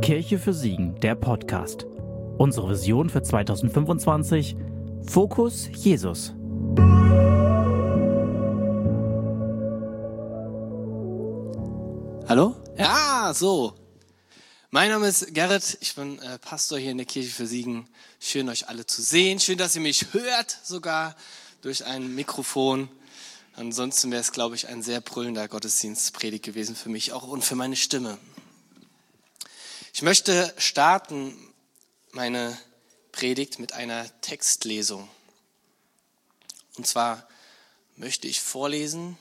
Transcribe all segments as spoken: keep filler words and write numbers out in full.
Kirche für Siegen, der Podcast. Unsere Vision für zwanzig fünfundzwanzig: Fokus Jesus. Hallo? Ja, so. Mein Name ist Gerrit, ich bin äh, Pastor hier in der Kirche für Siegen. Schön, euch alle zu sehen. Schön, dass ihr mich hört, sogar durch ein Mikrofon. Ansonsten wäre es, glaube ich, ein sehr brüllender Gottesdienstpredigt gewesen für mich auch und für meine Stimme. Ich möchte starten meine Predigt mit einer Textlesung. Und zwar möchte ich vorlesen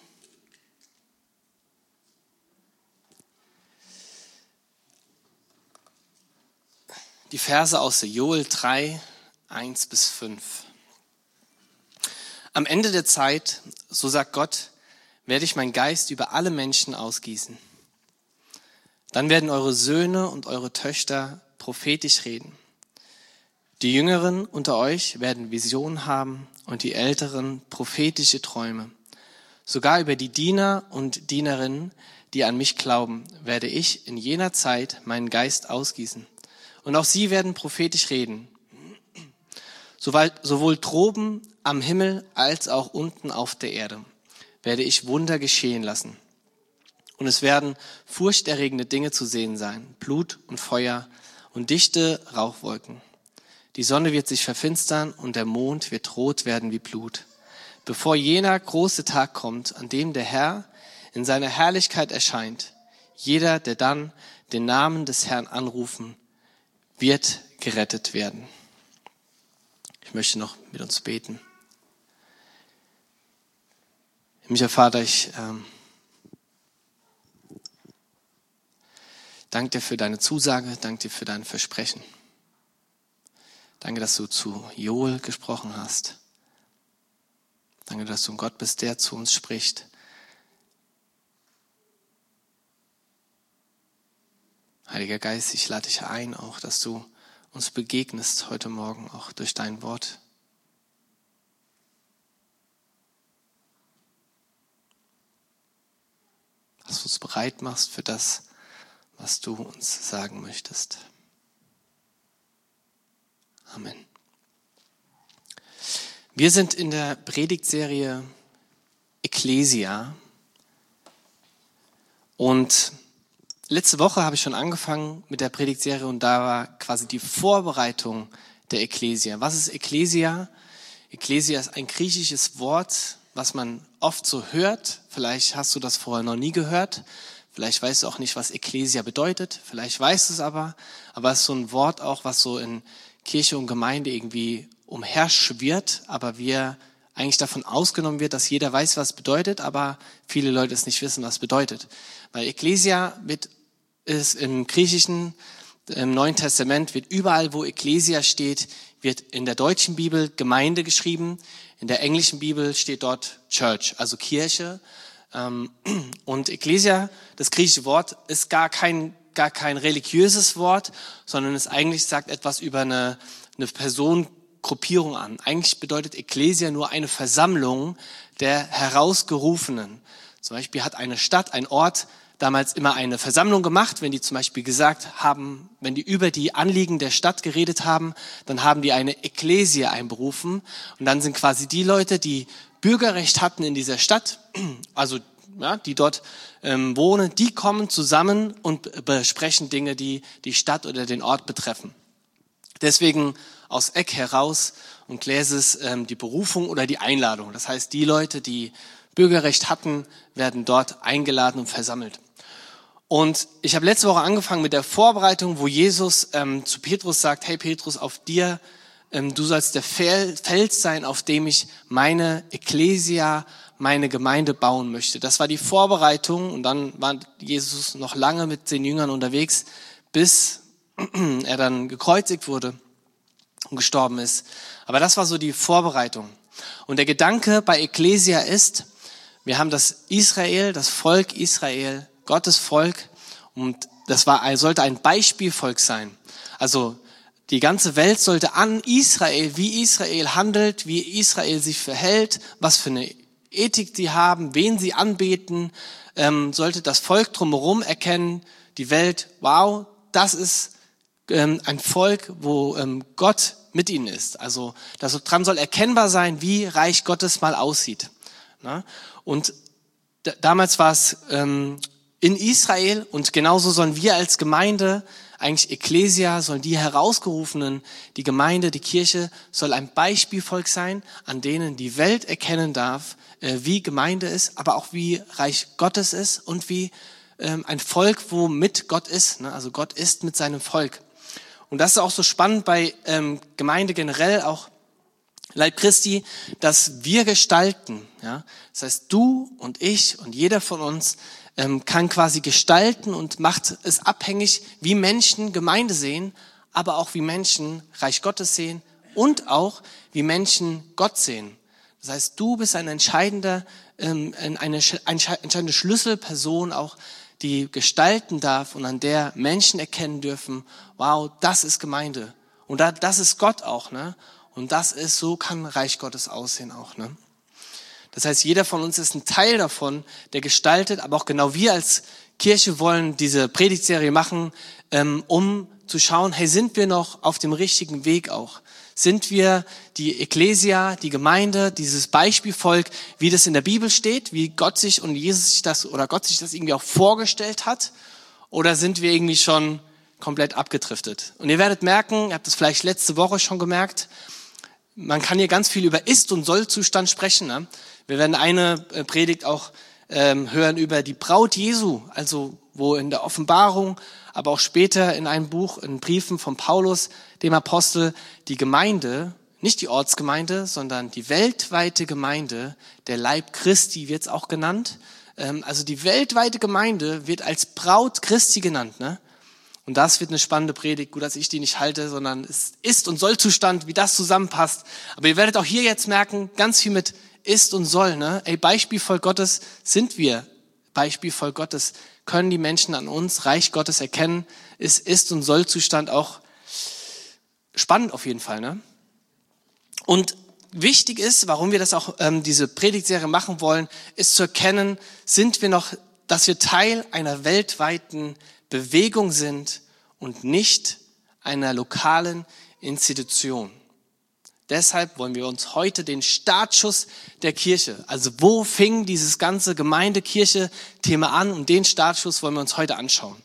die Verse aus Joel drei, eins bis fünf. Am Ende der Zeit, so sagt Gott, werde ich meinen Geist über alle Menschen ausgießen. Dann werden eure Söhne und eure Töchter prophetisch reden. Die Jüngeren unter euch werden Visionen haben und die Älteren prophetische Träume. Sogar über die Diener und Dienerinnen, die an mich glauben, werde ich in jener Zeit meinen Geist ausgießen. Und auch sie werden prophetisch reden. Sowohl droben am Himmel als auch unten auf der Erde werde ich Wunder geschehen lassen. Und es werden furchterregende Dinge zu sehen sein, Blut und Feuer und dichte Rauchwolken. Die Sonne wird sich verfinstern und der Mond wird rot werden wie Blut, bevor jener große Tag kommt, an dem der Herr in seiner Herrlichkeit erscheint. Jeder, der dann den Namen des Herrn anrufen, wird gerettet werden. Ich möchte noch mit uns beten. Himmlischer Vater, ich ähm, danke dir für deine Zusage, danke dir für dein Versprechen. Danke, dass du zu Joel gesprochen hast. Danke, dass du ein Gott bist, der zu uns spricht. Heiliger Geist, ich lade dich ein, auch, dass du uns begegnest heute Morgen, auch durch dein Wort. Dass du uns bereit machst für das, was du uns sagen möchtest. Amen. Wir sind in der Predigtserie Ekklesia und letzte Woche habe ich schon angefangen mit der Predigtserie und da war quasi die Vorbereitung der Ekklesia. Was ist Ekklesia? Ekklesia ist ein griechisches Wort, was man oft so hört. Vielleicht hast du das vorher noch nie gehört. Vielleicht weißt du auch nicht, was Ekklesia bedeutet. Vielleicht weißt du es aber. Aber es ist so ein Wort auch, was so in Kirche und Gemeinde irgendwie umherschwirrt, aber wir eigentlich davon ausgenommen wird, dass jeder weiß, was es bedeutet, aber viele Leute es nicht wissen, was es bedeutet. Weil Ekklesia wird, ist im Griechischen, im Neuen Testament, wird überall, wo Ekklesia steht, wird in der deutschen Bibel Gemeinde geschrieben. In der englischen Bibel steht dort Church, also Kirche. Und Ekklesia, das griechische Wort, ist gar kein, gar kein religiöses Wort, sondern es eigentlich sagt etwas über eine, eine Personengruppierung an. Eigentlich bedeutet Ekklesia nur eine Versammlung der Herausgerufenen. Zum Beispiel hat eine Stadt, ein Ort damals immer eine Versammlung gemacht, wenn die zum Beispiel gesagt haben, wenn die über die Anliegen der Stadt geredet haben, dann haben die eine Ekklesia einberufen und dann sind quasi die Leute, die Bürgerrecht hatten in dieser Stadt, also ja, die dort ähm, wohnen, die kommen zusammen und besprechen Dinge, die die Stadt oder den Ort betreffen. Deswegen aus Eck heraus und Gläses ähm, die Berufung oder die Einladung. Das heißt, die Leute, die Bürgerrecht hatten, werden dort eingeladen und versammelt. Und ich habe letzte Woche angefangen mit der Vorbereitung, wo Jesus ähm, zu Petrus sagt, hey Petrus, auf dir, ähm, du sollst der Fels sein, auf dem ich meine Ekklesia, meine Gemeinde bauen möchte. Das war die Vorbereitung und dann war Jesus noch lange mit den Jüngern unterwegs, bis er dann gekreuzigt wurde und gestorben ist. Aber das war so die Vorbereitung. Und der Gedanke bei Ekklesia ist, wir haben das Israel, das Volk Israel, Gottes Volk, und das war, sollte ein Beispielvolk sein. Also die ganze Welt sollte an Israel, wie Israel handelt, wie Israel sich verhält, was für eine Ethik sie haben, wen sie anbeten, ähm, sollte das Volk drumherum erkennen, die Welt, wow, das ist ähm, ein Volk, wo ähm, Gott mit ihnen ist. Also daran soll erkennbar sein, wie Reich Gottes mal aussieht. Na? Und d- damals war es ähm, in Israel und genauso sollen wir als Gemeinde, eigentlich Ekklesia, sollen die Herausgerufenen, die Gemeinde, die Kirche, soll ein Beispielvolk sein, an denen die Welt erkennen darf, äh, wie Gemeinde ist, aber auch wie Reich Gottes ist und wie ähm, ein Volk, wo mit Gott ist. Ne? Also Gott ist mit seinem Volk. Und das ist auch so spannend bei ähm, Gemeinde generell, auch Leib Christi, dass wir gestalten. Ja? Das heißt, du und ich und jeder von uns ähm, kann quasi gestalten und macht es abhängig, wie Menschen Gemeinde sehen, aber auch wie Menschen Reich Gottes sehen und auch wie Menschen Gott sehen. Das heißt, du bist ein entscheidender, ähm, eine, eine entscheidende Schlüsselperson auch, die gestalten darf und an der Menschen erkennen dürfen, wow, das ist Gemeinde. Und da, das ist Gott auch, ne? Und das ist, so kann Reich Gottes aussehen auch, ne? Das heißt, jeder von uns ist ein Teil davon, der gestaltet, aber auch genau wir als Kirche wollen diese Predigtserie machen, ähm, um zu schauen, hey, sind wir noch auf dem richtigen Weg auch? Sind wir die Ekklesia, die Gemeinde, dieses Beispielvolk, wie das in der Bibel steht, wie Gott sich und Jesus sich das oder Gott sich das irgendwie auch vorgestellt hat? Oder sind wir irgendwie schon komplett abgedriftet? Und ihr werdet merken, ihr habt das vielleicht letzte Woche schon gemerkt, man kann hier ganz viel über Ist- und Soll-Zustand sprechen. Ne? Wir werden eine Predigt auch ähm, hören über die Braut Jesu, also wo in der Offenbarung, aber auch später in einem Buch, in Briefen von Paulus, dem Apostel, die Gemeinde, nicht die Ortsgemeinde, sondern die weltweite Gemeinde, der Leib Christi wird es auch genannt. Ähm, also die weltweite Gemeinde wird als Braut Christi genannt. Ne? Und das wird eine spannende Predigt. Gut, dass ich die nicht halte, sondern es ist und soll Zustand, wie das zusammenpasst. Aber ihr werdet auch hier jetzt merken, ganz viel mit ist und soll. Ne? Ey, Beispielvolk Gottes sind wir. Beispielvolk Gottes können die Menschen an uns, Reich Gottes erkennen. Es ist und soll Zustand auch spannend auf jeden Fall. Ne? Und wichtig ist, warum wir das auch, ähm, diese Predigtserie machen wollen, ist zu erkennen, sind wir noch, dass wir Teil einer weltweiten Bewegung sind und nicht einer lokalen Institution. Deshalb wollen wir uns heute den Startschuss der Kirche, also wo fing dieses ganze Gemeinde-Kirche-Thema an, und den Startschuss wollen wir uns heute anschauen.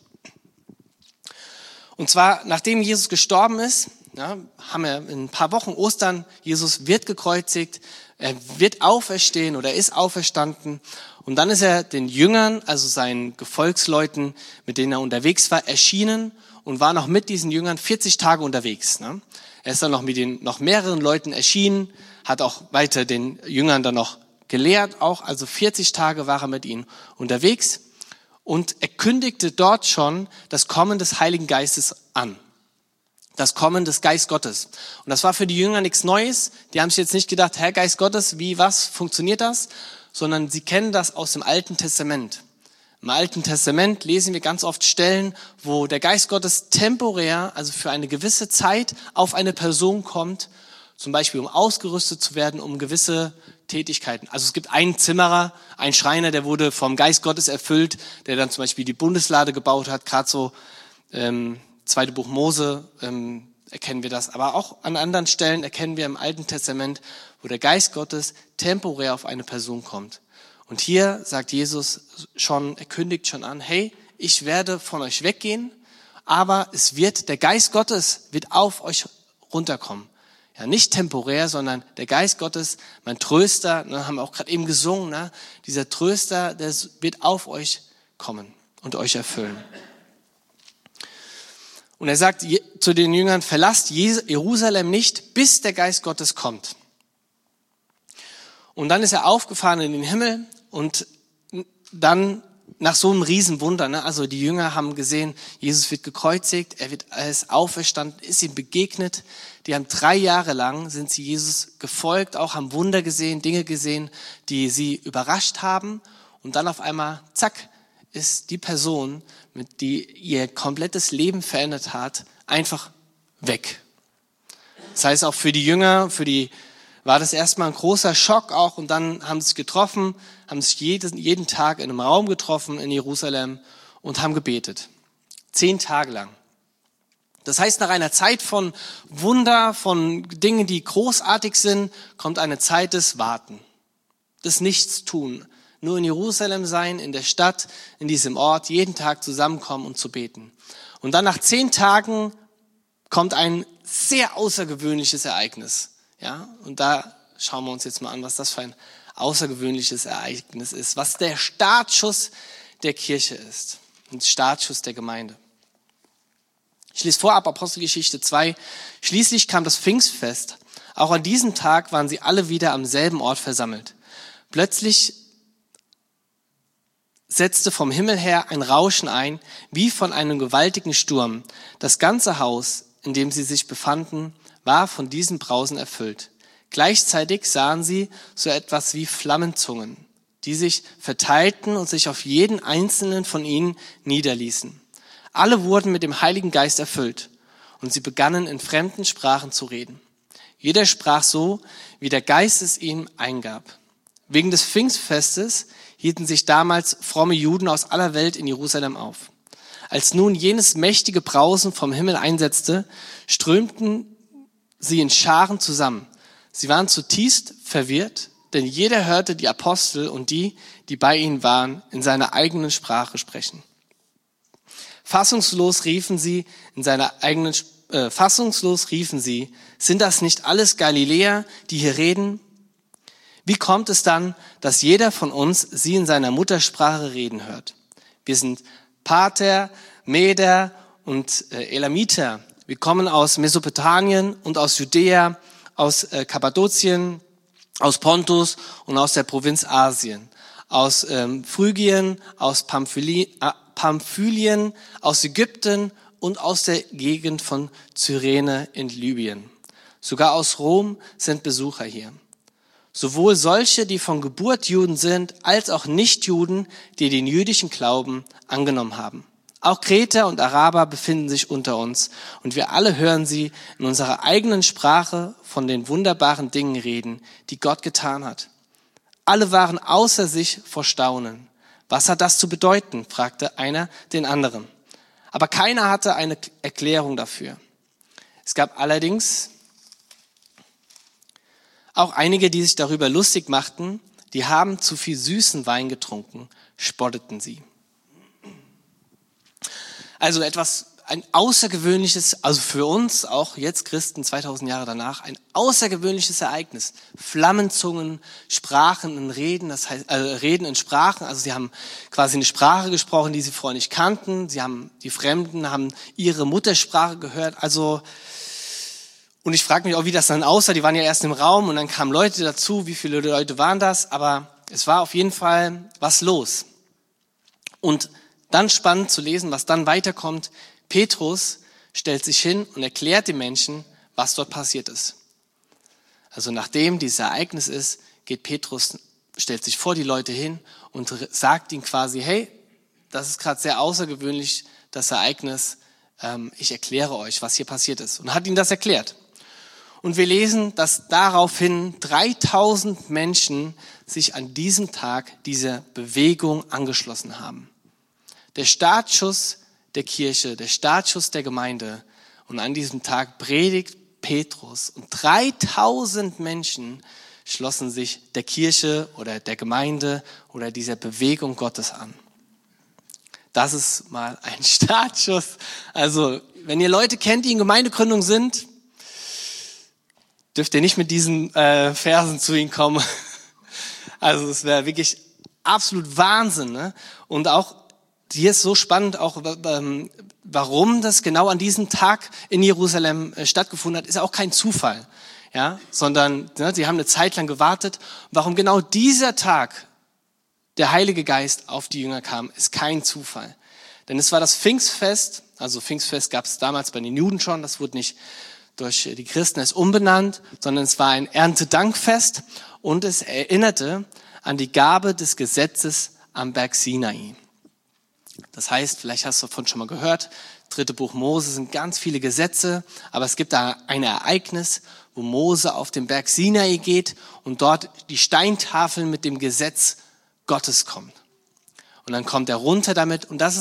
Und zwar, nachdem Jesus gestorben ist, ja, haben wir in ein paar Wochen Ostern, Jesus wird gekreuzigt, er wird auferstehen oder ist auferstanden. Und dann ist er den Jüngern, also seinen Gefolgsleuten, mit denen er unterwegs war, erschienen und war noch mit diesen Jüngern vierzig Tage unterwegs. Ne? Er ist dann noch mit den noch mehreren Leuten erschienen, hat auch weiter den Jüngern dann noch gelehrt, auch also vierzig Tage war er mit ihnen unterwegs und er kündigte dort schon das Kommen des Heiligen Geistes an. Das Kommen des Geist Gottes. Und das war für die Jünger nichts Neues. Die haben sich jetzt nicht gedacht, Herr Geist Gottes, wie, was, funktioniert das? Sondern sie kennen das aus dem Alten Testament. Im Alten Testament lesen wir ganz oft Stellen, wo der Geist Gottes temporär, also für eine gewisse Zeit, auf eine Person kommt, zum Beispiel um ausgerüstet zu werden, um gewisse Tätigkeiten. Also es gibt einen Zimmerer, einen Schreiner, der wurde vom Geist Gottes erfüllt, der dann zum Beispiel die Bundeslade gebaut hat, gerade so ähm, Zweite Buch Mose ähm, erkennen wir das. Aber auch an anderen Stellen erkennen wir im Alten Testament, wo der Geist Gottes temporär auf eine Person kommt. Und hier sagt Jesus schon, er kündigt schon an, hey, ich werde von euch weggehen, aber es wird, der Geist Gottes wird auf euch runterkommen. Ja, nicht temporär, sondern der Geist Gottes, mein Tröster, ne, haben wir auch gerade eben gesungen, ne, dieser Tröster, der wird auf euch kommen und euch erfüllen. Und er sagt zu den Jüngern, verlasst Jerusalem nicht, bis der Geist Gottes kommt. Und dann ist er aufgefahren in den Himmel und dann nach so einem Riesenwunder, ne? Also die Jünger haben gesehen, Jesus wird gekreuzigt, er wird er ist auferstanden, ist ihm begegnet. Die haben drei Jahre lang, sind sie Jesus gefolgt, auch haben Wunder gesehen, Dinge gesehen, die sie überrascht haben. Und dann auf einmal, zack, ist die Person, mit die ihr komplettes Leben verändert hat, einfach weg. Das heißt auch für die Jünger, für die war das erstmal ein großer Schock auch, und dann haben sie sich getroffen, haben sich jeden, jeden Tag in einem Raum getroffen in Jerusalem und haben gebetet. Zehn Tage lang. Das heißt, nach einer Zeit von Wunder, von Dingen, die großartig sind, kommt eine Zeit des Warten, des Nichtstun. Nur in Jerusalem sein, in der Stadt, in diesem Ort, jeden Tag zusammenkommen und zu beten. Und dann nach zehn Tagen kommt ein sehr außergewöhnliches Ereignis. Ja, und da schauen wir uns jetzt mal an, was das für ein außergewöhnliches Ereignis ist, was der Startschuss der Kirche ist, ein Startschuss der Gemeinde. Ich lese vor ab Apostelgeschichte zwei. Schließlich kam das Pfingstfest. Auch an diesem Tag waren sie alle wieder am selben Ort versammelt. Plötzlich setzte vom Himmel her ein Rauschen ein, wie von einem gewaltigen Sturm. Das ganze Haus, in dem sie sich befanden, war von diesem Brausen erfüllt. Gleichzeitig sahen sie so etwas wie Flammenzungen, die sich verteilten und sich auf jeden einzelnen von ihnen niederließen. Alle wurden mit dem Heiligen Geist erfüllt und sie begannen in fremden Sprachen zu reden. Jeder sprach so, wie der Geist es ihm eingab. Wegen des Pfingstfestes hielten sich damals fromme Juden aus aller Welt in Jerusalem auf. Als nun jenes mächtige Brausen vom Himmel einsetzte, strömten sie in Scharen zusammen. Sie waren zutiefst verwirrt, denn jeder hörte die Apostel und die, die bei ihnen waren, in seiner eigenen Sprache sprechen. Fassungslos riefen sie in seiner eigenen äh, fassungslos riefen sie: Sind das nicht alles Galiläer, die hier reden? Wie kommt es dann, dass jeder von uns sie in seiner Muttersprache reden hört? Wir sind Parther, Meder und äh, Elamiter. Wir kommen aus Mesopotamien und aus Judäa, aus äh, Kappadokien, aus Pontus und aus der Provinz Asien, aus ähm, Phrygien, aus Pamphyli, äh, Pamphylien, aus Ägypten und aus der Gegend von Cyrene in Libyen. Sogar aus Rom sind Besucher hier. Sowohl solche, die von Geburt Juden sind, als auch Nichtjuden, die den jüdischen Glauben angenommen haben. Auch Kreter und Araber befinden sich unter uns und wir alle hören sie in unserer eigenen Sprache von den wunderbaren Dingen reden, die Gott getan hat. Alle waren außer sich vor Staunen. Was hat das zu bedeuten? Fragte einer den anderen. Aber keiner hatte eine Erklärung dafür. Es gab allerdings auch einige, die sich darüber lustig machten, die haben zu viel süßen Wein getrunken, spotteten sie. Also etwas, ein außergewöhnliches, also für uns, auch jetzt Christen, zweitausend Jahre danach, ein außergewöhnliches Ereignis. Flammenzungen, Sprachen und Reden, das heißt, äh, Reden in Sprachen, also sie haben quasi eine Sprache gesprochen, die sie vorher nicht kannten, sie haben, die Fremden haben ihre Muttersprache gehört, also, und ich frage mich auch, wie das dann aussah, die waren ja erst im Raum und dann kamen Leute dazu, wie viele Leute waren das, aber es war auf jeden Fall was los. Und dann spannend zu lesen, was dann weiterkommt. Petrus stellt sich hin und erklärt den Menschen, was dort passiert ist. Also nachdem dieses Ereignis ist, geht Petrus, stellt sich vor die Leute hin und sagt ihnen quasi, hey, das ist gerade sehr außergewöhnlich, das Ereignis. Ähm, ich erkläre euch, was hier passiert ist. Und hat ihnen das erklärt. Und wir lesen, dass daraufhin dreitausend Menschen sich an diesem Tag dieser Bewegung angeschlossen haben. Der Startschuss der Kirche, der Startschuss der Gemeinde. Und an diesem Tag predigt Petrus und dreitausend Menschen schlossen sich der Kirche oder der Gemeinde oder dieser Bewegung Gottes an. Das ist mal ein Startschuss. Also, wenn ihr Leute kennt, die in Gemeindegründung sind, dürft ihr nicht mit diesen äh, Versen zu ihnen kommen. Also, es wäre wirklich absolut Wahnsinn, ne? Und auch hier ist so spannend, auch warum das genau an diesem Tag in Jerusalem stattgefunden hat, ist auch kein Zufall, ja, sondern ne, sie haben eine Zeit lang gewartet. Warum genau dieser Tag der Heilige Geist auf die Jünger kam, ist kein Zufall. Denn es war das Pfingstfest, also Pfingstfest gab es damals bei den Juden schon, das wurde nicht durch die Christen erst umbenannt, sondern es war ein Erntedankfest und es erinnerte an die Gabe des Gesetzes am Berg Sinai. Das heißt, vielleicht hast du davon schon mal gehört, dritte Buch Mose sind ganz viele Gesetze, aber es gibt da ein Ereignis, wo Mose auf den Berg Sinai geht und dort die Steintafeln mit dem Gesetz Gottes kommen. Und dann kommt er runter damit und das ist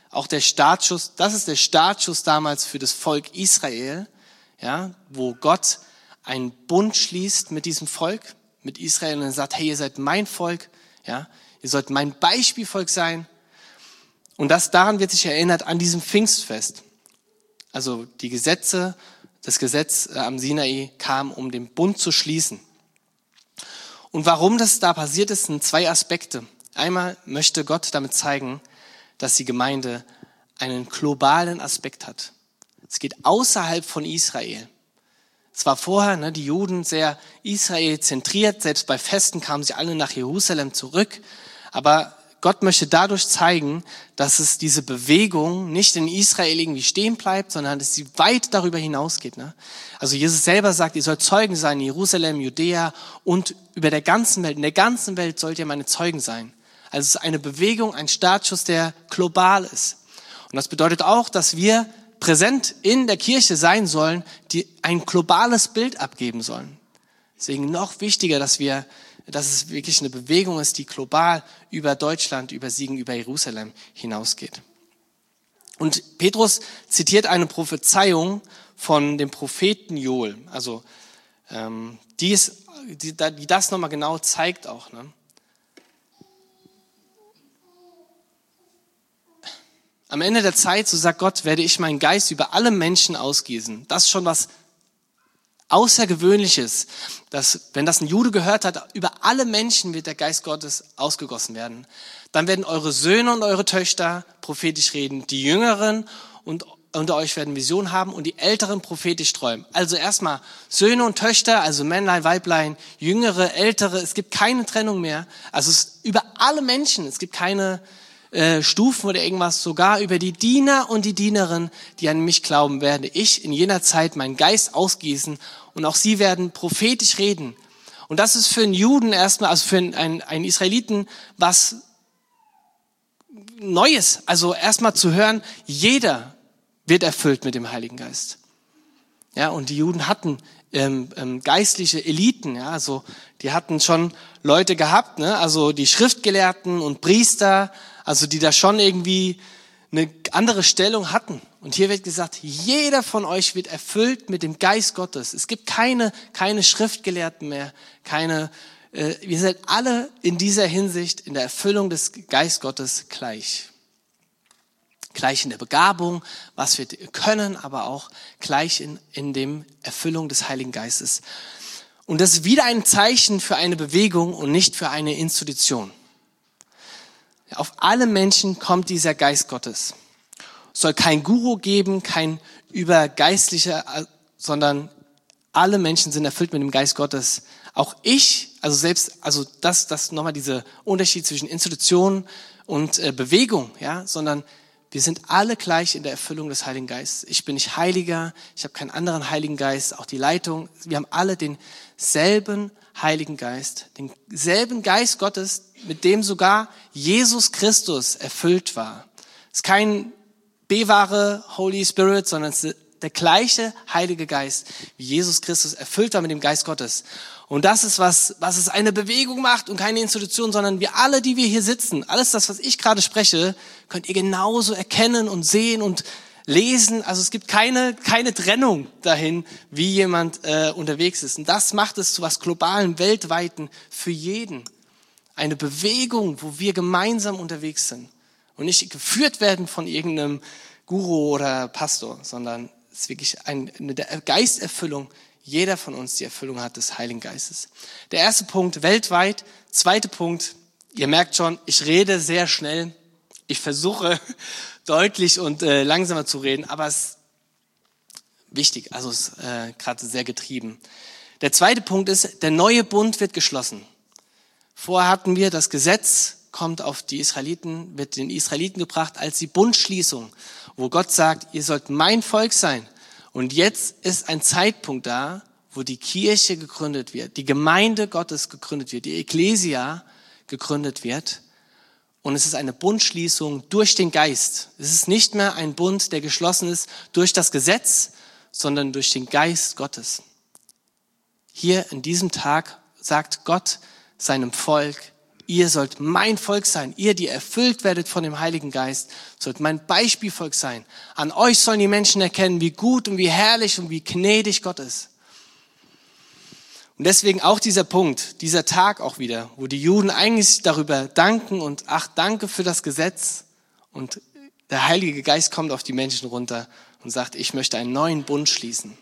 auch der Startschuss, das ist der Startschuss damals für das Volk Israel, ja, wo Gott einen Bund schließt mit diesem Volk, mit Israel und er sagt, hey, ihr seid mein Volk, ja, ihr sollt mein Beispielvolk sein. Und das daran wird sich erinnert an diesem Pfingstfest. Also die Gesetze, das Gesetz am Sinai kam, um den Bund zu schließen. Und warum das da passiert ist, sind zwei Aspekte. Einmal möchte Gott damit zeigen, dass die Gemeinde einen globalen Aspekt hat. Es geht außerhalb von Israel. Es war vorher, ne, die Juden sehr Israel zentriert, selbst bei Festen kamen sie alle nach Jerusalem zurück. Aber Gott möchte dadurch zeigen, dass es diese Bewegung nicht in Israel irgendwie stehen bleibt, sondern dass sie weit darüber hinausgeht. Ne? Also Jesus selber sagt, ihr sollt Zeugen sein in Jerusalem, Judäa und über der ganzen Welt. In der ganzen Welt sollt ihr meine Zeugen sein. Also es ist eine Bewegung, ein Startschuss, der global ist. Und das bedeutet auch, dass wir präsent in der Kirche sein sollen, die ein globales Bild abgeben sollen. Deswegen noch wichtiger, dass wir, dass es wirklich eine Bewegung ist, die global über Deutschland, über Siegen, über Jerusalem hinausgeht. Und Petrus zitiert eine Prophezeiung von dem Propheten Joel, also ähm, die, ist, die, die das nochmal genau zeigt auch, ne? Am Ende der Zeit, so sagt Gott, werde ich meinen Geist über alle Menschen ausgießen. Das ist schon was Außergewöhnliches, dass, wenn das ein Jude gehört hat, über alle Menschen wird der Geist Gottes ausgegossen werden. Dann werden eure Söhne und eure Töchter prophetisch reden, die Jüngeren und unter euch werden Visionen haben und die Älteren prophetisch träumen. Also erstmal Söhne und Töchter, also Männlein, Weiblein, Jüngere, Ältere, es gibt keine Trennung mehr. Also es ist über alle Menschen, es gibt keine Äh, Stufen oder irgendwas, sogar über die Diener und die Dienerinnen, die an mich glauben, werde ich in jener Zeit meinen Geist ausgießen und auch sie werden prophetisch reden. Und das ist für einen Juden erstmal, also für einen, einen Israeliten was Neues. Also erstmal zu hören, jeder wird erfüllt mit dem Heiligen Geist. Ja, und die Juden hatten ähm, ähm, geistliche Eliten, ja, also die hatten schon Leute gehabt, ne, also die Schriftgelehrten und Priester, also die da schon irgendwie eine andere Stellung hatten. Und hier wird gesagt, jeder von euch wird erfüllt mit dem Geist Gottes. Es gibt keine, keine Schriftgelehrten mehr, keine, äh, wir sind alle in dieser Hinsicht in der Erfüllung des Geist Gottes gleich. Gleich in der Begabung, was wir können, aber auch gleich in, in dem Erfüllung des Heiligen Geistes. Und das ist wieder ein Zeichen für eine Bewegung und nicht für eine Institution. Auf alle Menschen kommt dieser Geist Gottes. Es soll kein Guru geben, kein übergeistlicher, sondern alle Menschen sind erfüllt mit dem Geist Gottes. Auch ich, also selbst, also das, das nochmal dieser Unterschied zwischen Institution und äh, Bewegung, ja, sondern wir sind alle gleich in der Erfüllung des Heiligen Geistes. Ich bin nicht Heiliger, ich habe keinen anderen Heiligen Geist, auch die Leitung. Wir haben alle denselben Heiligen Geist, denselben Geist Gottes, mit dem sogar Jesus Christus erfüllt war. Es ist kein B-Ware Holy Spirit, sondern es ist der gleiche Heilige Geist, wie Jesus Christus erfüllt war mit dem Geist Gottes. Und das ist was, was es eine Bewegung macht und keine Institution, sondern wir alle, die wir hier sitzen, alles das, was ich gerade spreche, könnt ihr genauso erkennen und sehen und lesen. Also es gibt keine, keine Trennung dahin, wie jemand äh, unterwegs ist. Und das macht es zu was Globalen, Weltweiten, für jeden. Eine Bewegung, wo wir gemeinsam unterwegs sind und nicht geführt werden von irgendeinem Guru oder Pastor, sondern es ist wirklich eine, eine Geisterfüllung. Jeder von uns die Erfüllung hat des Heiligen Geistes. Der erste Punkt, weltweit. Zweiter Punkt, ihr merkt schon, ich rede sehr schnell. Ich versuche deutlich und äh, langsamer zu reden, aber es ist wichtig, also es ist äh, gerade sehr getrieben. Der zweite Punkt ist, der neue Bund wird geschlossen. Vorher hatten wir, das Gesetz kommt auf die Israeliten, wird den Israeliten gebracht als die Bundschließung, wo Gott sagt, ihr sollt mein Volk sein. Und jetzt ist ein Zeitpunkt da, wo die Kirche gegründet wird, die Gemeinde Gottes gegründet wird, die Ekklesia gegründet wird. Und es ist eine Bundschließung durch den Geist. Es ist nicht mehr ein Bund, der geschlossen ist durch das Gesetz, sondern durch den Geist Gottes. Hier in diesem Tag sagt Gott seinem Volk, ihr sollt mein Volk sein. Ihr, die erfüllt werdet von dem Heiligen Geist, sollt mein Beispielvolk sein. An euch sollen die Menschen erkennen, wie gut und wie herrlich und wie gnädig Gott ist. Und deswegen auch dieser Punkt, dieser Tag auch wieder, wo die Juden eigentlich darüber danken und ach, danke für das Gesetz. Und der Heilige Geist kommt auf die Menschen runter und sagt, ich möchte einen neuen Bund schließen.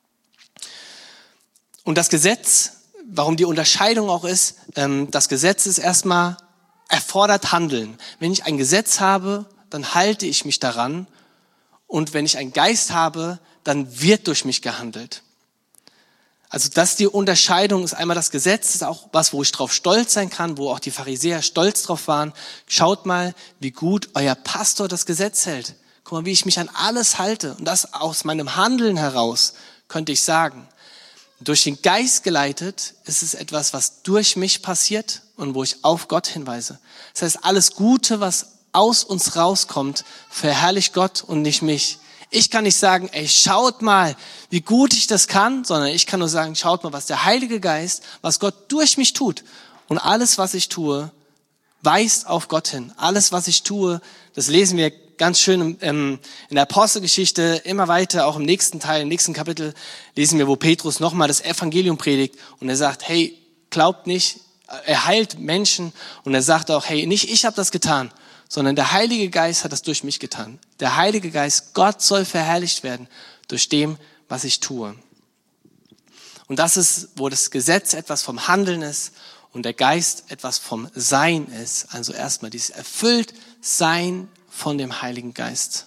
Und das Gesetz, warum die Unterscheidung auch ist, das Gesetz ist erstmal, erfordert Handeln. Wenn ich ein Gesetz habe, dann halte ich mich daran. Und wenn ich einen Geist habe, dann wird durch mich gehandelt. Also das die Unterscheidung ist einmal das Gesetz, ist auch was, wo ich drauf stolz sein kann, wo auch die Pharisäer stolz drauf waren. Schaut mal, wie gut euer Pastor das Gesetz hält. Guck mal, wie ich mich an alles halte. Und das aus meinem Handeln heraus, könnte ich sagen. Durch den Geist geleitet ist es etwas, was durch mich passiert und wo ich auf Gott hinweise. Das heißt, alles Gute, was aus uns rauskommt, verherrlicht Gott und nicht mich. Ich kann nicht sagen, ey, schaut mal, wie gut ich das kann, sondern ich kann nur sagen, schaut mal, was der Heilige Geist, was Gott durch mich tut. Und alles, was ich tue, weist auf Gott hin. Alles, was ich tue, das lesen wir ganz schön in der Apostelgeschichte, immer weiter, auch im nächsten Teil, im nächsten Kapitel, lesen wir, wo Petrus nochmal das Evangelium predigt und er sagt, hey, glaubt nicht, er heilt Menschen und er sagt auch, hey, nicht ich habe das getan, sondern der Heilige Geist hat das durch mich getan. Der Heilige Geist, Gott soll verherrlicht werden durch dem, was ich tue. Und das ist, wo das Gesetz etwas vom Handeln ist und der Geist etwas vom Sein ist. Also erstmal dieses Erfülltsein von dem Heiligen Geist.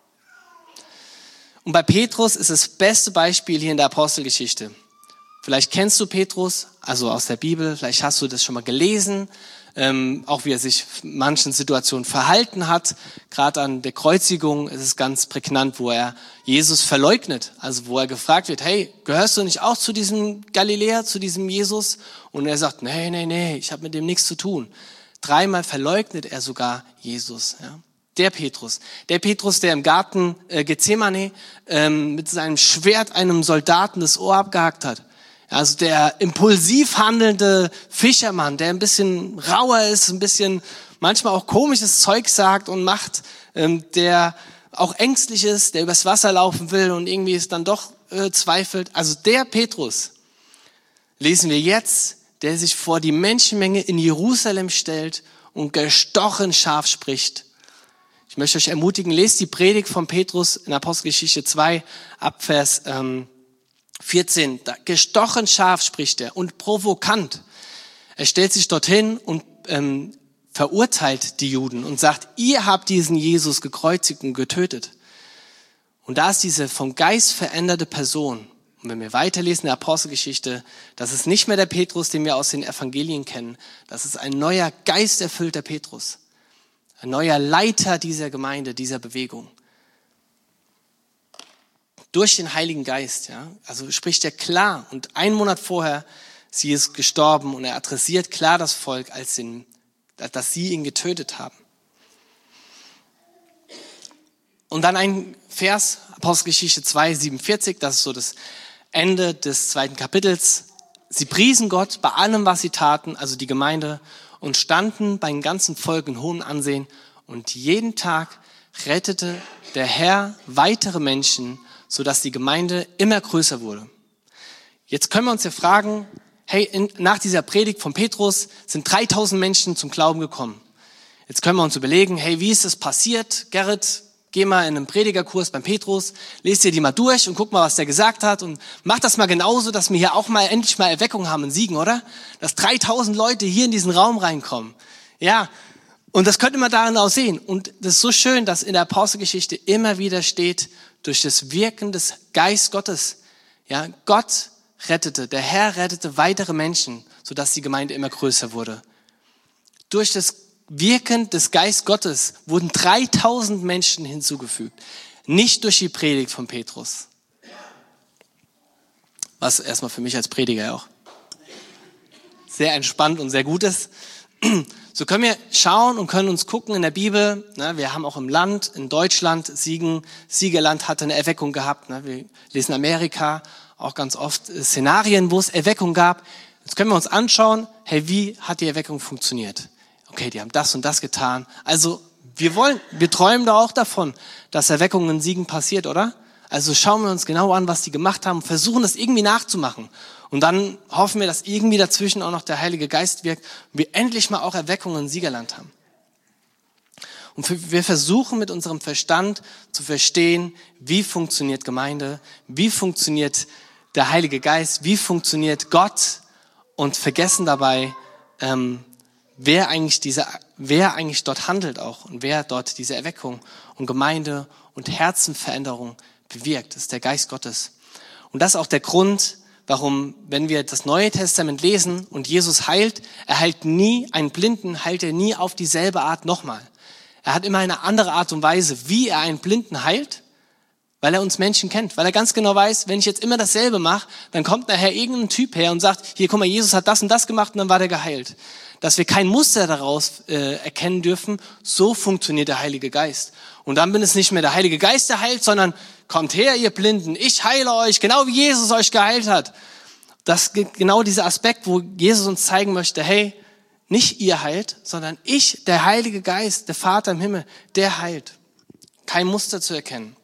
Und bei Petrus ist das beste Beispiel hier in der Apostelgeschichte. Vielleicht kennst du Petrus, also aus der Bibel, vielleicht hast du das schon mal gelesen, ähm, auch wie er sich in manchen Situationen verhalten hat. Gerade an der Kreuzigung ist es ganz prägnant, wo er Jesus verleugnet, also wo er gefragt wird, hey, gehörst du nicht auch zu diesem Galiläer, zu diesem Jesus? Und er sagt, nee, nee, nee, ich habe mit dem nichts zu tun. Dreimal verleugnet er sogar Jesus, ja. Der Petrus, der Petrus, der im Garten äh, Gethsemane ähm, mit seinem Schwert einem Soldaten das Ohr abgehackt hat. Also der impulsiv handelnde Fischermann, der ein bisschen rauer ist, ein bisschen manchmal auch komisches Zeug sagt und macht, ähm, der auch ängstlich ist, der übers Wasser laufen will und irgendwie es dann doch äh, zweifelt. Also der Petrus, lesen wir jetzt, der sich vor die Menschenmenge in Jerusalem stellt und gestochen scharf spricht. Ich möchte euch ermutigen, lest die Predigt von Petrus in Apostelgeschichte zwei, ab Vers ähm, vierzehn. Da, gestochen scharf spricht er und provokant. Er stellt sich dorthin und ähm, verurteilt die Juden und sagt, ihr habt diesen Jesus gekreuzigt und getötet. Und da ist diese vom Geist veränderte Person. Und wenn wir weiterlesen in der Apostelgeschichte, das ist nicht mehr der Petrus, den wir aus den Evangelien kennen. Das ist ein neuer, geisterfüllter Petrus. Ein neuer Leiter dieser Gemeinde, dieser Bewegung. Durch den Heiligen Geist, ja. Also spricht er klar. Und einen Monat vorher, sie ist gestorben und er adressiert klar das Volk, als den, dass sie ihn getötet haben. Und dann ein Vers, Apostelgeschichte zwei, siebenundvierzig, das ist so das Ende des zweiten Kapitels. Sie priesen Gott bei allem, was sie taten, also die Gemeinde, und standen beim ganzen Volk in hohem Ansehen. Und jeden Tag rettete der Herr weitere Menschen, sodass die Gemeinde immer größer wurde. Jetzt können wir uns ja fragen, hey, in, nach dieser Predigt von Petrus sind dreitausend Menschen zum Glauben gekommen. Jetzt können wir uns überlegen, hey, wie ist das passiert? Gerrit, geh mal in einen Predigerkurs beim Petrus, lest dir die mal durch und guck mal, was der gesagt hat und mach das mal genauso, dass wir hier auch mal endlich mal Erweckung haben in Siegen, oder? Dass dreitausend Leute hier in diesen Raum reinkommen. Ja, und das könnte man darin auch sehen. Und das ist so schön, dass in der Apostelgeschichte immer wieder steht, durch das Wirken des Geist Gottes. Ja, Gott rettete, der Herr rettete weitere Menschen, sodass die Gemeinde immer größer wurde. Durch das Wirken des Geist Gottes wurden dreitausend Menschen hinzugefügt. Nicht durch die Predigt von Petrus. Was erstmal für mich als Prediger auch sehr entspannt und sehr gut ist. So können wir schauen und können uns gucken in der Bibel. Wir haben auch im Land, in Deutschland, Siegen, Siegerland hatte eine Erweckung gehabt. Wir lesen Amerika auch ganz oft Szenarien, wo es Erweckung gab. Jetzt können wir uns anschauen, hey, wie hat die Erweckung funktioniert? okay, die haben das und das getan. Also wir wollen, wir träumen da auch davon, dass Erweckung in Siegen passiert, oder? Also schauen wir uns genau an, was die gemacht haben, versuchen das irgendwie nachzumachen. Und dann hoffen wir, dass irgendwie dazwischen auch noch der Heilige Geist wirkt und wir endlich mal auch Erweckung in Siegerland haben. Und wir versuchen mit unserem Verstand zu verstehen, wie funktioniert Gemeinde, wie funktioniert der Heilige Geist, wie funktioniert Gott und vergessen dabei, ähm, wer eigentlich diese, wer eigentlich dort handelt auch und wer dort diese Erweckung und Gemeinde und Herzenveränderung bewirkt. Das ist der Geist Gottes. Und das ist auch der Grund, warum, wenn wir das Neue Testament lesen und Jesus heilt, er heilt nie einen Blinden, heilt er nie auf dieselbe Art nochmal. Er hat immer eine andere Art und Weise, wie er einen Blinden heilt, weil er uns Menschen kennt, weil er ganz genau weiß, wenn ich jetzt immer dasselbe mache, dann kommt nachher irgendein Typ her und sagt, hier, guck mal, Jesus hat das und das gemacht und dann war der geheilt. Dass wir kein Muster daraus äh, erkennen dürfen, so funktioniert der Heilige Geist. Und dann bin es nicht mehr der Heilige Geist, der heilt, sondern kommt her, ihr Blinden, ich heile euch, genau wie Jesus euch geheilt hat. Das ist genau dieser Aspekt, wo Jesus uns zeigen möchte, hey, nicht ihr heilt, sondern ich, der Heilige Geist, der Vater im Himmel, der heilt. Kein Muster zu erkennen.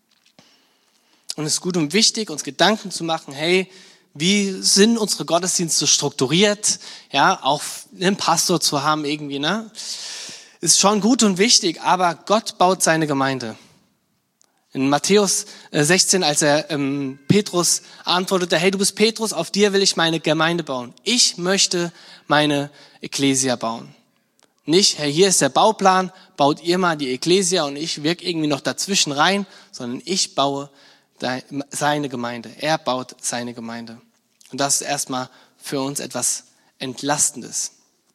Und es ist gut und wichtig, uns Gedanken zu machen, hey, wie sind unsere Gottesdienste strukturiert? Ja, auch einen Pastor zu haben irgendwie, ne? Ist schon gut und wichtig, aber Gott baut seine Gemeinde. In Matthäus sechzehn, als er ähm, Petrus antwortete, hey, du bist Petrus, auf dir will ich meine Gemeinde bauen. Ich möchte meine Ekklesia bauen. Nicht, hey, hier ist der Bauplan, baut ihr mal die Ekklesia und ich wirke irgendwie noch dazwischen rein, sondern ich baue seine Gemeinde. Er baut seine Gemeinde. Und das ist erstmal für uns etwas Entlastendes.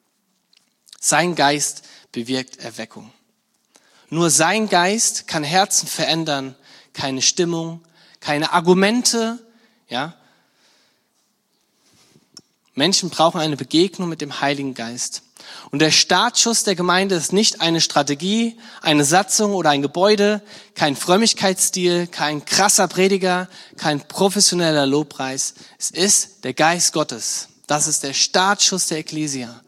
Sein Geist bewirkt Erweckung. Nur sein Geist kann Herzen verändern, keine Stimmung, keine Argumente, ja. Menschen brauchen eine Begegnung mit dem Heiligen Geist. Und der Startschuss der Gemeinde ist nicht eine Strategie, eine Satzung oder ein Gebäude, kein Frömmigkeitsstil, kein krasser Prediger, kein professioneller Lobpreis. Es ist der Geist Gottes. Das ist der Startschuss der Ekklesia.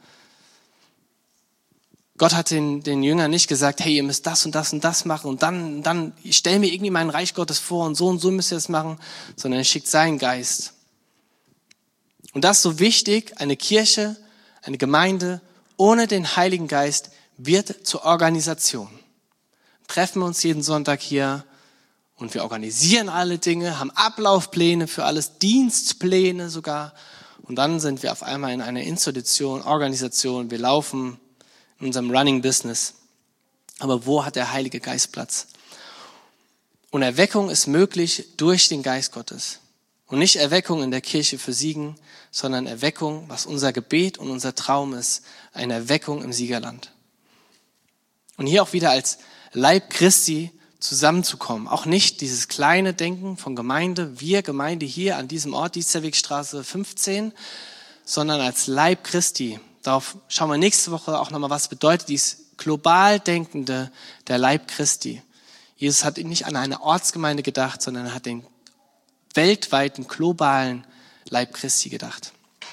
Gott hat den, den Jüngern nicht gesagt, hey, ihr müsst das und das und das machen und dann, dann ich stelle mir irgendwie mein Reich Gottes vor und so und so müsst ihr das machen, sondern er schickt seinen Geist. Und das ist so wichtig, eine Kirche, eine Gemeinde ohne den Heiligen Geist wird zur Organisation. Treffen wir uns jeden Sonntag hier und wir organisieren alle Dinge, haben Ablaufpläne für alles, Dienstpläne sogar und dann sind wir auf einmal in einer Institution, Organisation, wir laufen in unserem Running Business. Aber wo hat der Heilige Geist Platz? Und Erweckung ist möglich durch den Geist Gottes. Und nicht Erweckung in der Kirche für Siegen, sondern Erweckung, was unser Gebet und unser Traum ist, eine Erweckung im Siegerland. Und hier auch wieder als Leib Christi zusammenzukommen. Auch nicht dieses kleine Denken von Gemeinde, wir Gemeinde hier an diesem Ort, Diesterwegstraße fünfzehn, sondern als Leib Christi. Darauf schauen wir nächste Woche auch nochmal, was bedeutet dies global Denkende, der Leib Christi. Jesus hat nicht an eine Ortsgemeinde gedacht, sondern er hat den weltweiten, globalen Leib Christi gedacht.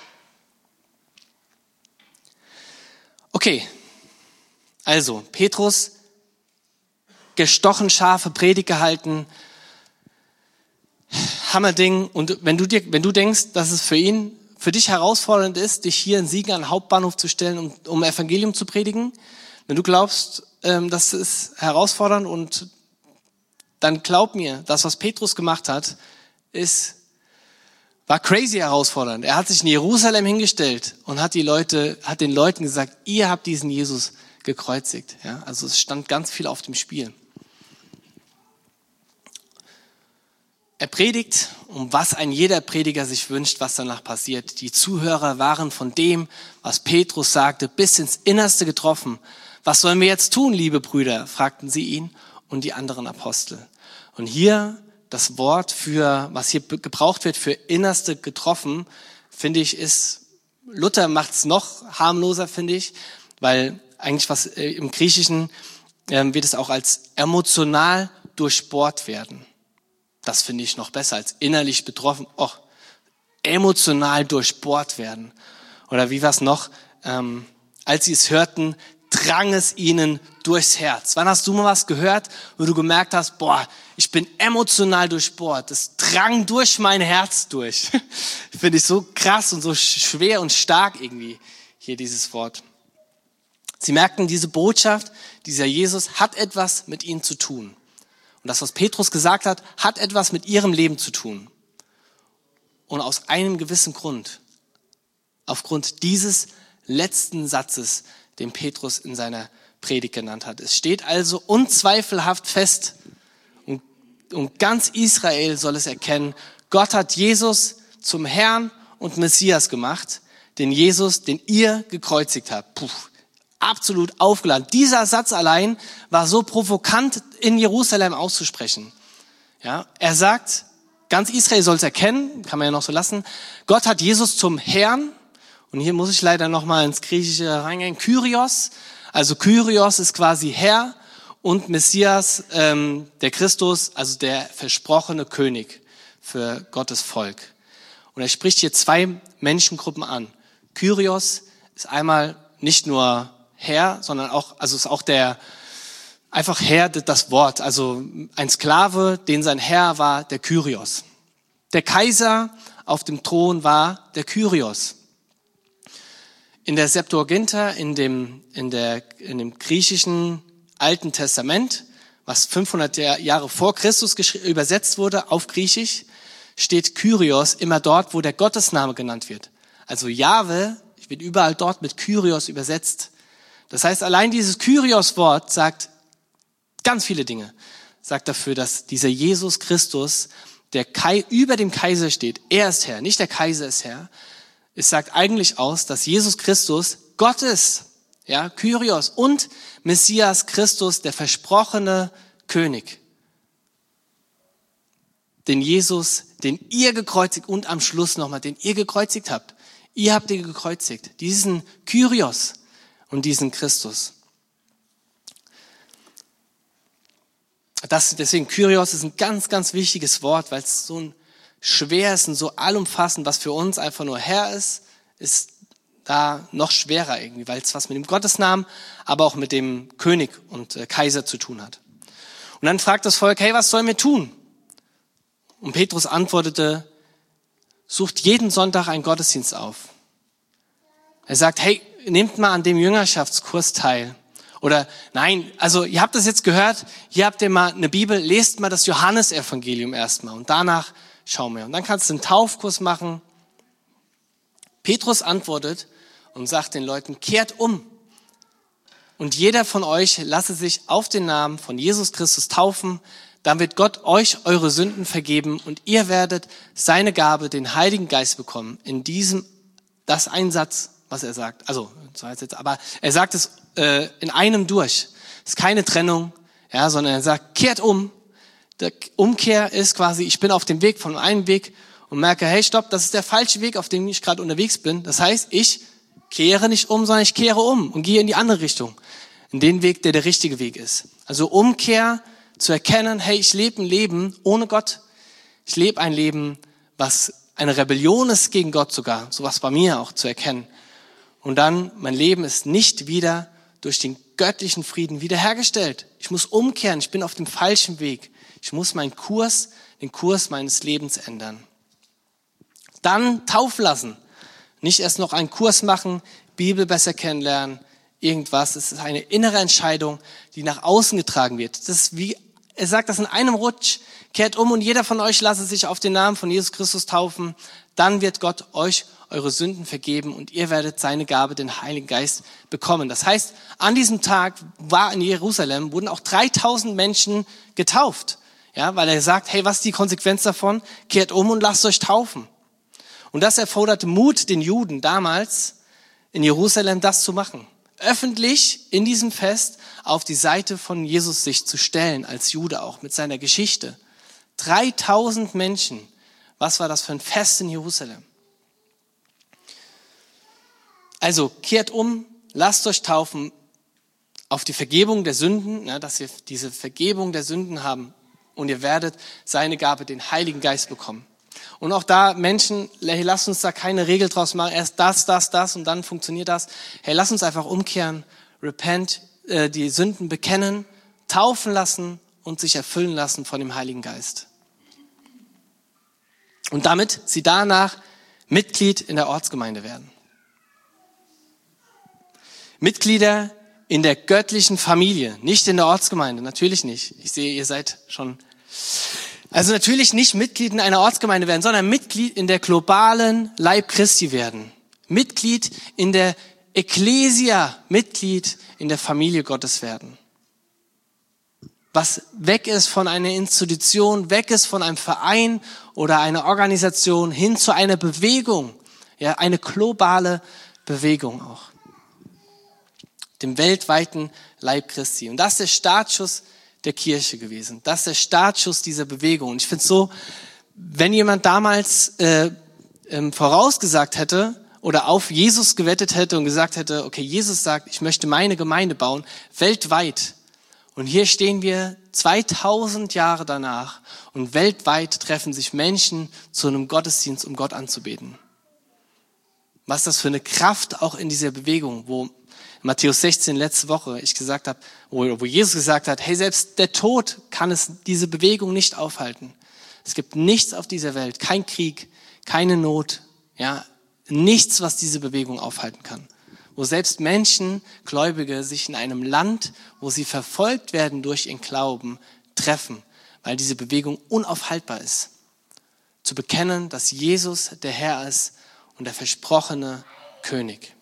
Okay, also Petrus, gestochen scharfe Predigt gehalten, Hammerding. Und wenn du dir, wenn du denkst, dass es für ihn, für dich herausfordernd ist, dich hier in Siegen an den Hauptbahnhof zu stellen, um, um Evangelium zu predigen, wenn du glaubst, ähm, das ist herausfordernd und dann glaub mir, das, was Petrus gemacht hat, ist, war crazy herausfordernd. Er hat sich in Jerusalem hingestellt und hat die Leute, hat den Leuten gesagt, ihr habt diesen Jesus gekreuzigt. Ja, also es stand ganz viel auf dem Spiel. Er predigt, um was ein jeder Prediger sich wünscht, was danach passiert. Die Zuhörer waren von dem, was Petrus sagte, bis ins Innerste getroffen. Was sollen wir jetzt tun, liebe Brüder? Fragten sie ihn und die anderen Apostel. Und hier das Wort für, was hier gebraucht wird für Innerste getroffen, finde ich, ist, Luther macht es noch harmloser, finde ich, weil eigentlich was äh, im Griechischen äh, wird es auch als emotional durchbohrt werden. Das finde ich noch besser als innerlich betroffen. Och, emotional durchbohrt werden. Oder wie was noch? Ähm, als sie es hörten, drang es ihnen durchs Herz. Wann hast du mal was gehört, wo du gemerkt hast, boah, ich bin emotional durchbohrt. Das drang durch mein Herz durch. Finde ich so krass und so schwer und stark irgendwie hier dieses Wort. Sie merkten, diese Botschaft, dieser Jesus hat etwas mit ihnen zu tun. Und das, was Petrus gesagt hat, hat etwas mit ihrem Leben zu tun. Und aus einem gewissen Grund, aufgrund dieses letzten Satzes, den Petrus in seiner Predigt genannt hat. Es steht also unzweifelhaft fest, und, und ganz Israel soll es erkennen, Gott hat Jesus zum Herrn und Messias gemacht, den Jesus, den ihr gekreuzigt habt. Puh, absolut aufgeladen. Dieser Satz allein war so provokant in Jerusalem auszusprechen. Ja, er sagt, ganz Israel soll es erkennen, kann man ja noch so lassen, Gott hat Jesus zum Herrn. Und hier muss ich leider nochmal ins Griechische reingehen. Kyrios, also Kyrios ist quasi Herr und Messias, ähm, der Christus, also der versprochene König für Gottes Volk. Und er spricht hier zwei Menschengruppen an. Kyrios ist einmal nicht nur Herr, sondern auch, also ist auch der, einfach Herr, das Wort. Also ein Sklave, den sein Herr war, der Kyrios. Der Kaiser auf dem Thron war der Kyrios. In der Septuaginta, in dem, in der, in dem griechischen Alten Testament, was fünfhundert Jahre vor Christus übersetzt wurde auf Griechisch, steht Kyrios immer dort, wo der Gottesname genannt wird. Also Jahwe wird überall dort mit Kyrios übersetzt. Das heißt, allein dieses Kyrios-Wort sagt ganz viele Dinge. Sagt dafür, dass dieser Jesus Christus, der Kai, über dem Kaiser steht, er ist Herr, nicht der Kaiser ist Herr. Es sagt eigentlich aus, dass Jesus Christus Gott ist, ja, Kyrios und Messias Christus, der versprochene König. Den Jesus, den ihr gekreuzigt und am Schluss nochmal, den ihr gekreuzigt habt. Ihr habt ihn gekreuzigt, diesen Kyrios und diesen Christus. Das, deswegen Kyrios ist ein ganz, ganz wichtiges Wort, weil es so ein schwer ist und so allumfassend, was für uns einfach nur Herr ist, ist da noch schwerer irgendwie, weil es was mit dem Gottesnamen, aber auch mit dem König und äh, Kaiser zu tun hat. Und dann fragt das Volk, hey, was sollen wir tun? Und Petrus antwortete, sucht jeden Sonntag einen Gottesdienst auf. Er sagt, hey, nehmt mal an dem Jüngerschaftskurs teil. Oder nein, also ihr habt das jetzt gehört, hier habt ihr mal eine Bibel, lest mal das Johannesevangelium erstmal und danach schauen wir. Und dann kannst du einen Taufkurs machen. Petrus antwortet und sagt den Leuten, kehrt um. Und jeder von euch lasse sich auf den Namen von Jesus Christus taufen, dann wird Gott euch eure Sünden vergeben und ihr werdet seine Gabe, den Heiligen Geist bekommen. In diesem, das ist ein Satz, was er sagt. Also, so heißt es jetzt, aber er sagt es äh, in einem durch. Es ist keine Trennung, ja, sondern er sagt, kehrt um. Der Umkehr ist quasi, ich bin auf dem Weg von einem Weg und merke, hey, stopp, das ist der falsche Weg, auf dem ich gerade unterwegs bin. Das heißt, ich kehre nicht um, sondern ich kehre um und gehe in die andere Richtung. In den Weg, der der richtige Weg ist. Also Umkehr, zu erkennen, hey, ich lebe ein Leben ohne Gott. Ich lebe ein Leben, was eine Rebellion ist gegen Gott sogar. Sowas bei mir auch zu erkennen. Und dann, mein Leben ist nicht wieder durch den göttlichen Frieden wiederhergestellt. Ich muss umkehren, ich bin auf dem falschen Weg. Ich muss meinen Kurs, den Kurs meines Lebens ändern. Dann taufen lassen. Nicht erst noch einen Kurs machen, Bibel besser kennenlernen, irgendwas. Es ist eine innere Entscheidung, die nach außen getragen wird. Das ist wie, er sagt das in einem Rutsch, kehrt um und jeder von euch lasse sich auf den Namen von Jesus Christus taufen. Dann wird Gott euch eure Sünden vergeben und ihr werdet seine Gabe, den Heiligen Geist, bekommen. Das heißt, an diesem Tag war in Jerusalem, wurden auch dreitausend Menschen getauft. Ja, weil er sagt, hey, was ist die Konsequenz davon? Kehrt um und lasst euch taufen. Und das erforderte Mut, den Juden damals in Jerusalem das zu machen. Öffentlich in diesem Fest auf die Seite von Jesus sich zu stellen, als Jude auch, mit seiner Geschichte. dreitausend Menschen. Was war das für ein Fest in Jerusalem? Also kehrt um, lasst euch taufen auf die Vergebung der Sünden, ja, dass ihr diese Vergebung der Sünden haben und ihr werdet seine Gabe, den Heiligen Geist, bekommen. Und auch da Menschen, hey, lass uns da keine Regel draus machen, erst das, das, das und dann funktioniert das. Hey, lass uns einfach umkehren, repent, äh, die Sünden bekennen, taufen lassen und sich erfüllen lassen von dem Heiligen Geist. Und damit sie danach Mitglied in der Ortsgemeinde werden. Mitglieder in der göttlichen Familie, nicht in der Ortsgemeinde, natürlich nicht. Ich sehe, ihr seid schon... Also natürlich nicht Mitglied in einer Ortsgemeinde werden, sondern Mitglied in der globalen Leib Christi werden. Mitglied in der Ekklesia, Mitglied in der Familie Gottes werden. Was weg ist von einer Institution, weg ist von einem Verein oder einer Organisation hin zu einer Bewegung, ja, eine globale Bewegung auch. Dem weltweiten Leib Christi. Und das ist der Startschuss der Kirche gewesen. Das ist der Startschuss dieser Bewegung. Und ich finde es so, wenn jemand damals äh, ähm, vorausgesagt hätte oder auf Jesus gewettet hätte und gesagt hätte, okay, Jesus sagt, ich möchte meine Gemeinde bauen, weltweit. Und hier stehen wir zweitausend Jahre danach und weltweit treffen sich Menschen zu einem Gottesdienst, um Gott anzubeten. Was ist das für eine Kraft auch in dieser Bewegung, wo Matthäus sechzehn letzte Woche ich gesagt habe, wo, wo Jesus gesagt hat, hey, selbst der Tod kann es diese Bewegung nicht aufhalten. Es gibt nichts auf dieser Welt, kein Krieg, keine Not, ja, nichts, was diese Bewegung aufhalten kann. Wo selbst Menschen, Gläubige, sich in einem Land, wo sie verfolgt werden durch ihren Glauben, treffen, weil diese Bewegung unaufhaltbar ist. Zu bekennen, dass Jesus der Herr ist und der versprochene König.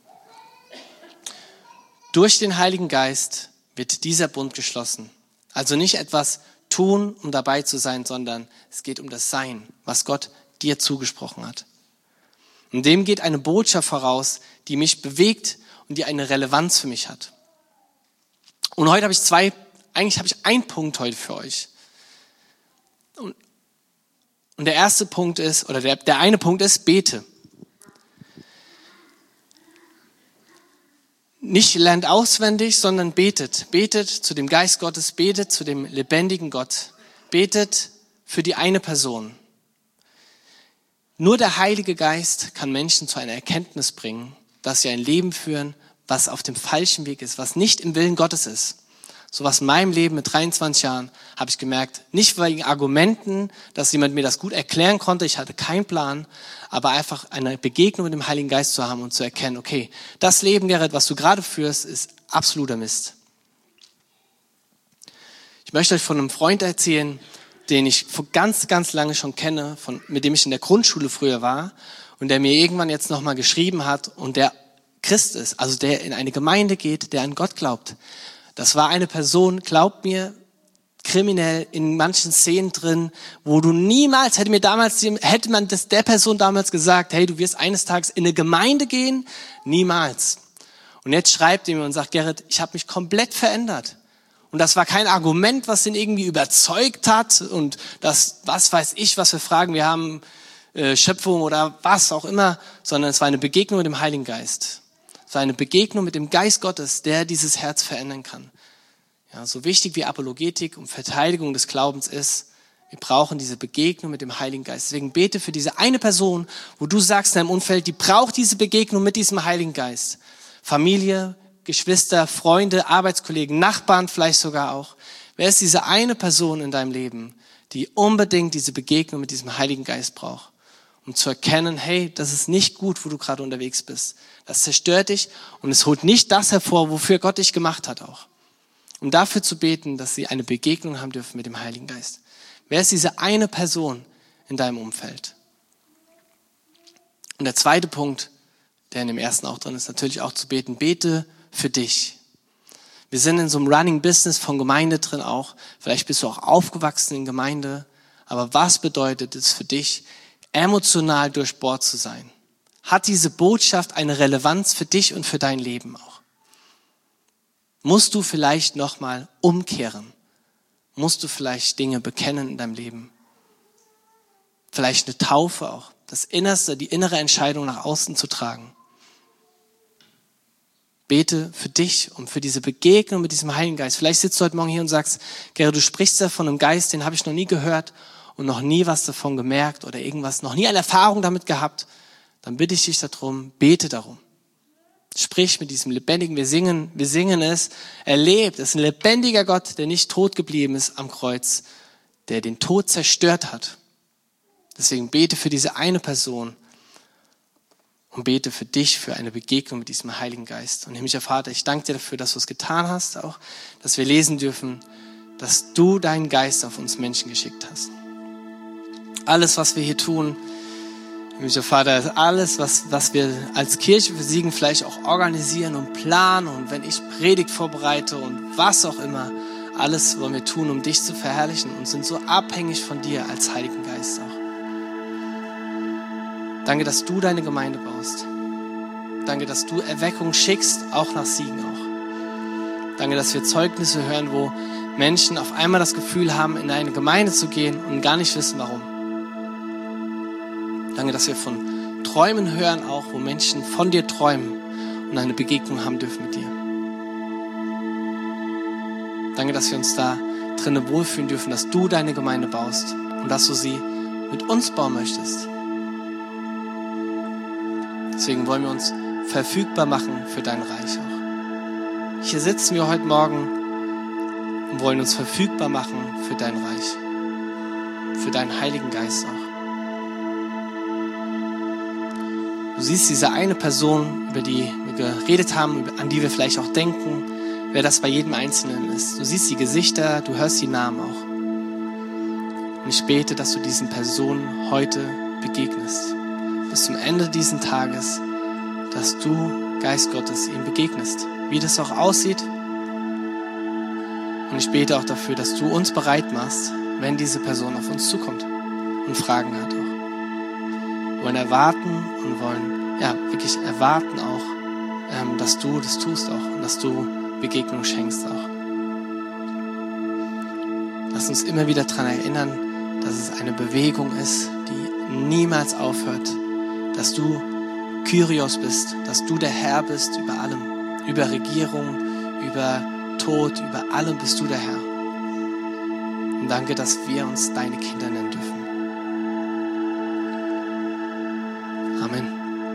Durch den Heiligen Geist wird dieser Bund geschlossen. Also nicht etwas tun, um dabei zu sein, sondern es geht um das Sein, was Gott dir zugesprochen hat. Und dem geht eine Botschaft voraus, die mich bewegt und die eine Relevanz für mich hat. Und heute habe ich zwei, eigentlich habe ich einen Punkt heute für euch. Und, und der erste Punkt ist, oder der, der eine Punkt ist, bete. Nicht lernt auswendig, sondern betet. Betet zu dem Geist Gottes, betet zu dem lebendigen Gott. Betet für die eine Person. Nur der Heilige Geist kann Menschen zu einer Erkenntnis bringen, dass sie ein Leben führen, was auf dem falschen Weg ist, was nicht im Willen Gottes ist. So was in meinem Leben mit dreiundzwanzig Jahren habe ich gemerkt, nicht wegen Argumenten, dass jemand mir das gut erklären konnte, ich hatte keinen Plan, aber einfach eine Begegnung mit dem Heiligen Geist zu haben und zu erkennen, okay, das Leben, Gerrit, was du gerade führst, ist absoluter Mist. Ich möchte euch von einem Freund erzählen, den ich vor ganz, ganz lange schon kenne, von, mit dem ich in der Grundschule früher war und der mir irgendwann jetzt nochmal geschrieben hat und der Christ ist, also der in eine Gemeinde geht, der an Gott glaubt. Das war eine Person, glaubt mir, kriminell in manchen Szenen drin, wo du niemals, hätte mir damals, hätte man das der Person damals gesagt, hey, du wirst eines Tages in eine Gemeinde gehen, niemals. Und jetzt schreibt er mir und sagt, Gerrit, ich habe mich komplett verändert. Und das war kein Argument, was ihn irgendwie überzeugt hat und das, was weiß ich, was für Fragen wir haben, äh, Schöpfung oder was auch immer, sondern es war eine Begegnung mit dem Heiligen Geist. Es war eine Begegnung mit dem Geist Gottes, der dieses Herz verändern kann. Ja, so wichtig wie Apologetik und Verteidigung des Glaubens ist, wir brauchen diese Begegnung mit dem Heiligen Geist. Deswegen bete für diese eine Person, wo du sagst in deinem Umfeld, die braucht diese Begegnung mit diesem Heiligen Geist. Familie, Geschwister, Freunde, Arbeitskollegen, Nachbarn vielleicht sogar auch. Wer ist diese eine Person in deinem Leben, die unbedingt diese Begegnung mit diesem Heiligen Geist braucht? Um zu erkennen, hey, das ist nicht gut, wo du gerade unterwegs bist. Das zerstört dich und es holt nicht das hervor, wofür Gott dich gemacht hat auch. Um dafür zu beten, dass sie eine Begegnung haben dürfen mit dem Heiligen Geist. Wer ist diese eine Person in deinem Umfeld? Und der zweite Punkt, der in dem ersten auch drin ist, natürlich auch zu beten. Bete für dich. Wir sind in so einem Running Business von Gemeinde drin auch. Vielleicht bist du auch aufgewachsen in Gemeinde. Aber was bedeutet es für dich, emotional durchbohrt zu sein? Hat diese Botschaft eine Relevanz für dich und für dein Leben auch? Musst du vielleicht nochmal umkehren? Musst du vielleicht Dinge bekennen in deinem Leben? Vielleicht eine Taufe auch. Das Innerste, die innere Entscheidung nach außen zu tragen. Bete für dich und für diese Begegnung mit diesem Heiligen Geist. Vielleicht sitzt du heute Morgen hier und sagst, Gerrit, du sprichst ja von einem Geist, den habe ich noch nie gehört. und noch nie was davon gemerkt oder irgendwas, noch nie eine Erfahrung damit gehabt, dann bitte ich dich darum, bete darum. Sprich mit diesem Lebendigen, wir singen, wir singen es, er lebt, es ist ein lebendiger Gott, der nicht tot geblieben ist am Kreuz, der den Tod zerstört hat. Deswegen bete für diese eine Person und bete für dich, für eine Begegnung mit diesem Heiligen Geist. Und himmlischer Vater, ich danke dir dafür, dass du es getan hast, auch, dass wir lesen dürfen, dass du deinen Geist auf uns Menschen geschickt hast. Alles, was wir hier tun, himmlischer Vater, alles, was, was wir als Kirche für Siegen vielleicht auch organisieren und planen und wenn ich Predigt vorbereite und was auch immer, alles wollen wir tun, um dich zu verherrlichen und sind so abhängig von dir als Heiligen Geist auch. Danke, dass du deine Gemeinde baust. Danke, dass du Erweckung schickst, auch nach Siegen auch. Danke, dass wir Zeugnisse hören, wo Menschen auf einmal das Gefühl haben, in eine Gemeinde zu gehen und gar nicht wissen, warum. Danke, dass wir von Träumen hören auch, wo Menschen von dir träumen und eine Begegnung haben dürfen mit dir. Danke, dass wir uns da drinnen wohlfühlen dürfen, dass du deine Gemeinde baust und dass du sie mit uns bauen möchtest. Deswegen wollen wir uns verfügbar machen für dein Reich auch. Hier sitzen wir heute Morgen und wollen uns verfügbar machen für dein Reich, für deinen Heiligen Geist auch. Du siehst diese eine Person, über die wir geredet haben, an die wir vielleicht auch denken, wer das bei jedem Einzelnen ist. Du siehst die Gesichter, du hörst die Namen auch. Und ich bete, dass du diesen Personen heute begegnest. Bis zum Ende dieses Tages, dass du, Geist Gottes, ihm begegnest. Wie das auch aussieht. Und ich bete auch dafür, dass du uns bereit machst, wenn diese Person auf uns zukommt und Fragen hat auch. Wir wollen erwarten und wollen, ja, wirklich erwarten auch, ähm, dass du das tust auch und dass du Begegnung schenkst auch. Lass uns immer wieder daran erinnern, dass es eine Bewegung ist, die niemals aufhört, dass du Kyrios bist, dass du der Herr bist über allem, über Regierung, über Tod, über allem bist du der Herr. Und danke, dass wir uns deine Kinder nennen dürfen. Amen.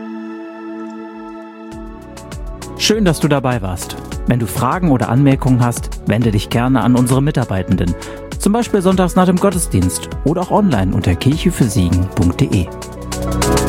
Schön, dass du dabei warst. Wenn du Fragen oder Anmerkungen hast, wende dich gerne an unsere Mitarbeitenden. Zum Beispiel sonntags nach dem Gottesdienst oder auch online unter kirche für siegen punkt de.